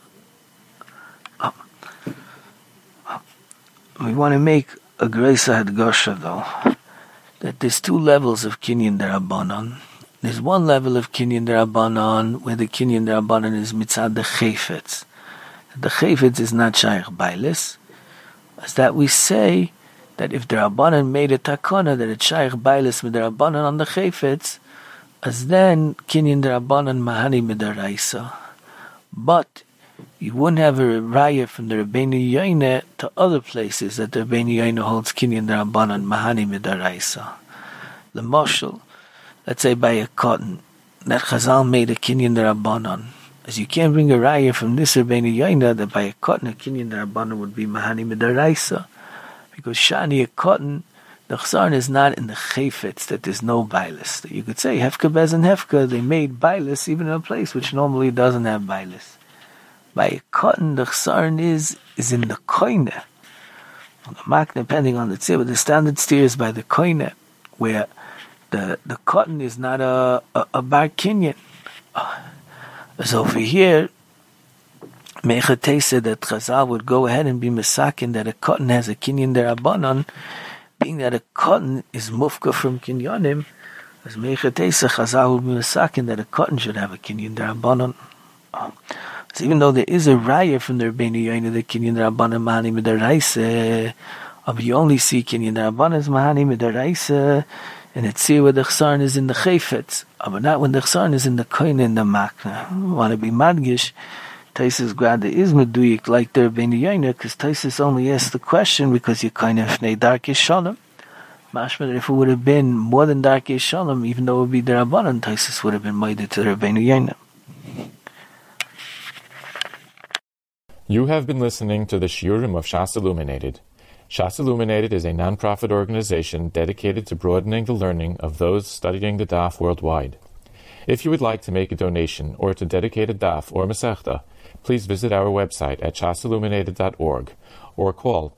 We want to make a Greisa Hadgosha though, that there's two levels of Kinyan Darabanan. There's one level of Kinyan Darabanan where the Kinyan Darabanan is Mitzad the Chayfetz. The Chayfetz is not Shaykh Bailis. As that we say that if the Rabbanan made a takana that it's Shaykh Bailis with the Rabbanan on the Chayfetz, as then Kinyan Darabanan Mahani Midaraisa. But you wouldn't have a raya from the Rebbeinu Yoin to other places that the Rebbeinu Yoin holds Kinyan Darabanan Mahani Midaraisa. The Moshel, let's say by a cotton, that Chazal made a Kinyan Darabanan, as you can't bring a raya from this Rabbeinu Yoina that by a cotton, a kinyan darabanan would be mahani midaraisa. Because shani, a cotton, the chsaron is not in the chayfetz, that there's no bailis. You could say, hefka bez and hefka, they made bailis even in a place which normally doesn't have bailis. By a cotton, the chsaron is in the koine. On the mark, depending on the tzibah, the standard steer is by the koine, where the cotton is not a bar kinyan. So over here, Mechatei said that Chazal would go ahead and be misakin that a cotton has a kinyan derabanan, being that a cotton is mufka from kinyanim, as Mechatei said Chazal would be misakin that a cotton should have a kinyan derabanan. So even though there is a raya from the Rebbeinu Yoina, the kinyan derabanan mahani midaraisa, but you only see kinyan derabanan as mahani midaraisa, and it's here where the chsaron is in the chayfetz, but not when the chsaron is in the koine in the makna. I want to be madgish. Taisus Grada is meduyik like the Rebbeinu Yoina, because Taisus only asked the question because you kind of fnei darkei shalom. Mashma, if it would have been more than darkei shalom, even though it would be derabanan, Taisus would have been moided to the Rebbeinu Yoina.
You have been listening to the Shiurim of Shas Illuminated. Shas Illuminated is a non-profit organization dedicated to broadening the learning of those studying the daf worldwide. If you would like to make a donation or to dedicate a daf or masechta, please visit our website at shasilluminated.org or call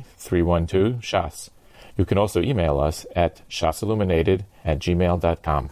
203-312-SHAS. You can also email us at shasilluminated@gmail.com.